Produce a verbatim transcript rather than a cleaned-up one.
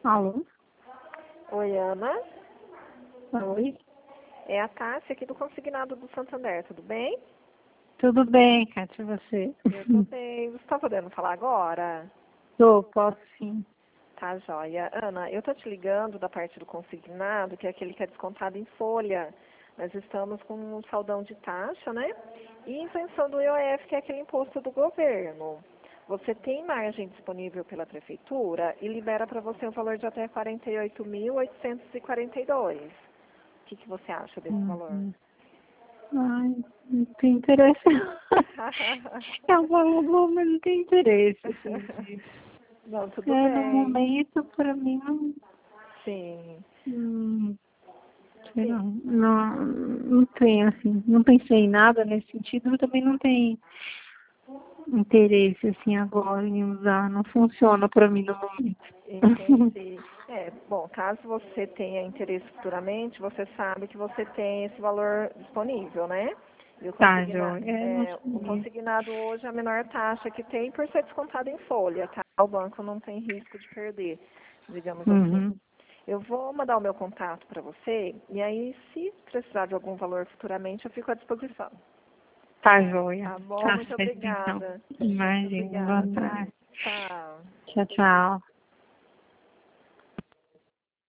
Alô? Oi, Ana. Oi? É a Tássia aqui do Consignado do Santander, tudo bem? Tudo bem, Cátia, e você? Eu tô bem. Você está podendo falar agora? Tô, posso sim. Tá, joia. Ana, eu tô te ligando da parte do consignado, que é aquele que é descontado em folha. Nós estamos com um saldão de taxa, né? E isenção do I O F, que é aquele imposto do governo. Você tem margem disponível pela prefeitura e libera para você um valor de até quarenta e oito mil, oitocentos e quarenta e dois. O que, que você acha desse valor? Uhum. Ai, não tem interesse. É um valor, mas não tem interesse, assim, de... Não, tudo É, no bem. momento, pra mim, não... Sim. Não, sei Sim. não, não, não tem, assim, não pensei em nada nesse sentido, eu também não tenho interesse, assim, agora em usar, não funciona pra mim no momento. Entendi. É, bom, caso você tenha interesse futuramente, você sabe que você tem esse valor disponível, né? E o, Tá, consigna, Joia, é, não é, o sabia. consignado hoje é a menor taxa que tem por ser descontado em folha, tá? O banco não tem risco de perder, digamos assim. Uhum. Eu vou mandar o meu contato para você e aí, se precisar de algum valor futuramente, eu fico à disposição. Tá, joia. Tá bom? Tá Muito certo, então. obrigada. Imagina, boa Obrigada. tarde. Tchau. Tchau, tchau.